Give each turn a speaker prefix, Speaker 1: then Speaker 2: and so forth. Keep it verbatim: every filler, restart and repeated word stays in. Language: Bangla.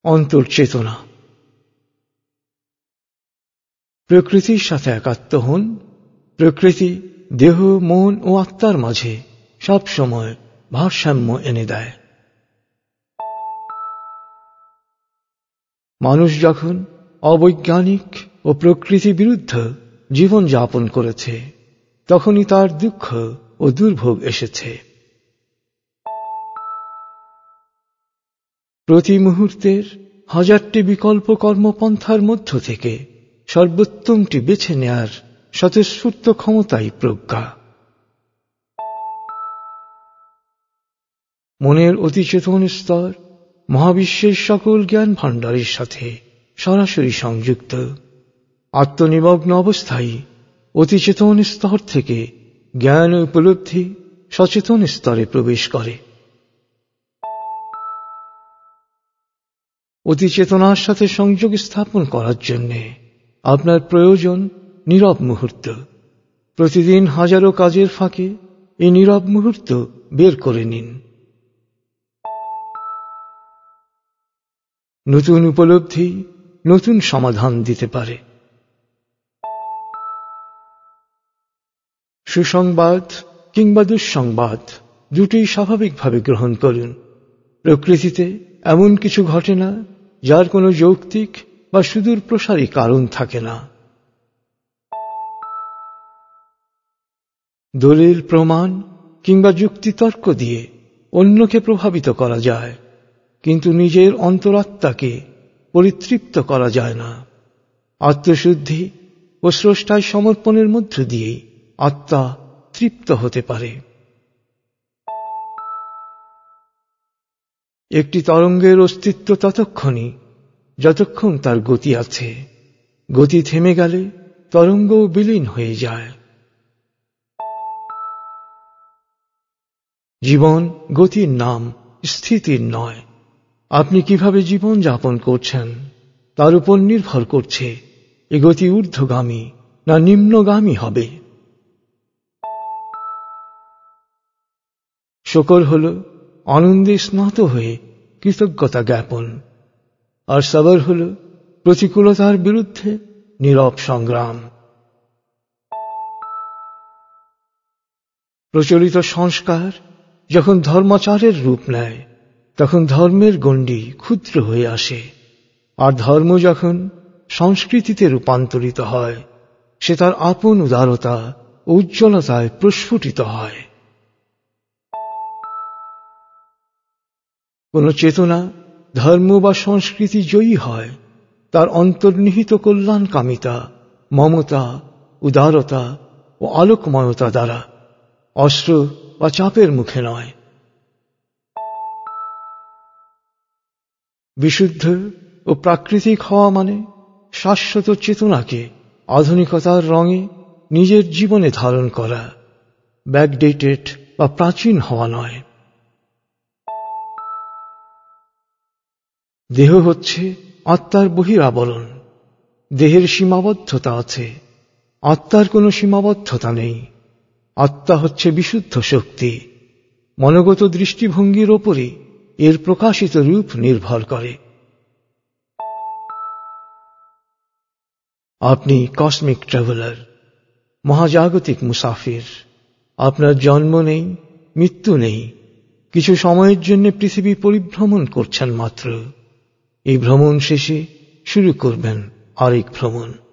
Speaker 1: অন্তর্চেতনা। প্রকৃতির সাথে একাত্ম হন। প্রকৃতি দেহ, মন ও আত্মার মাঝে সব সময় ভারসাম্য এনে দেয়। মানুষ যখন অবৈজ্ঞানিক ও প্রকৃতি বিরুদ্ধ জীবন যাপন করেছে, তখনই তার দুঃখ ও দুর্ভোগ এসেছে। প্রতি মুহূর্তের হাজারটি বিকল্প কর্মপন্থার মধ্য থেকে সর্বোত্তমটি বেছে নেয়ার স্বতঃস্ফূর্ত ক্ষমতাই প্রজ্ঞা। মনের অতিচেতন স্তর মহাবিশ্বের সকল জ্ঞান ভাণ্ডারের সাথে সরাসরি সংযুক্ত। আত্মনিমগ্ন অবস্থায় অতিচেতন স্তর থেকে জ্ঞান ও উপলব্ধি সচেতন স্তরে প্রবেশ করে। অতিচেতনার সাথে সংযোগ স্থাপন করার জন্য আপনার প্রয়োজন নীরব মুহূর্ত। প্রতিদিন হাজারো কাজের ফাঁকে এই নীরব মুহূর্ত বের করে নিন। নতুন উপলব্ধি নতুন সমাধান দিতে পারে। সুসংবাদ কিংবা দুঃসংবাদ দুটোই স্বাভাবিকভাবে গ্রহণ করুন। প্রকৃতিতে এমন কিছু ঘটে না যার কোনো যৌক্তিক বা সুদূর প্রসারী কারণ থাকে না। দলিল, প্রমাণ কিংবা যুক্তিতর্ক দিয়ে অন্যকে প্রভাবিত করা যায়, কিন্তু নিজের অন্তরাত্মাকে পরিতৃপ্ত করা যায় না। আত্মশুদ্ধি ও স্রষ্টায় সমর্পণের মধ্য দিয়েই আত্মা তৃপ্ত হতে পারে। একটি তরঙ্গের অস্তিত্ব ততক্ষণই যতক্ষণ তার গতি আছে। গতি থেমে গেলে তরঙ্গও বিলীন হয়ে যায়। জীবন গতির নাম, স্থিতির নয়। আপনি কিভাবে জীবন যাপন করছেন তার উপর নির্ভর করছে এ গতি ঊর্ধ্বগামী না নিম্নগামী হবে। শুকর হল আনন্দে স্নাত হয়ে কৃতজ্ঞতা জ্ঞাপন, আর সবর হল প্রতিকূলতার বিরুদ্ধে নীরব সংগ্রাম। প্রচলিত সংস্কার যখন ধর্মাচারের রূপ নেয়, তখন ধর্মের গণ্ডি ক্ষুদ্র হয়ে আসে, আর ধর্ম যখন সংস্কৃতিতে রূপান্তরিত হয়, সে তার আপন উদারতা ও উজ্জ্বলতায় প্রস্ফুটিত হয়। কোন চেতনা ধর্ম বা সংস্কৃতি জয়ী হয় তার অন্তর্নিহিত কল্যাণকামিতা, মমতা, উদারতা ও আলোকময়তা দ্বারা, অস্ত্র বা চাপের মুখে নয়। বিশুদ্ধ ও প্রাকৃতিক হওয়া মানে শাশ্বত চেতনাকে আধুনিকতার রঙে নিজের জীবনে ধারণ করা, ব্যাকডেটেড বা প্রাচীন হওয়া নয়। দেহ হচ্ছে আত্মার বহিরাবরণ। দেহের সীমাবদ্ধতা আছে, আত্মার কোনো সীমাবদ্ধতা নেই। আত্মা হচ্ছে বিশুদ্ধ শক্তি। মনোগত দৃষ্টিভঙ্গির ওপরে এর প্রকাশিত রূপ নির্ভর করে। আপনি কসমিক ট্রাভেলার, মহাজাগতিক মুসাফির। আপনার জন্ম নেই, মৃত্যু নেই। কিছু সময়ের জন্য পৃথিবী পরিভ্রমণ করছেন মাত্র। এই ভ্রমণ শেষে শুরু করবেন আরেক ভ্রমণ।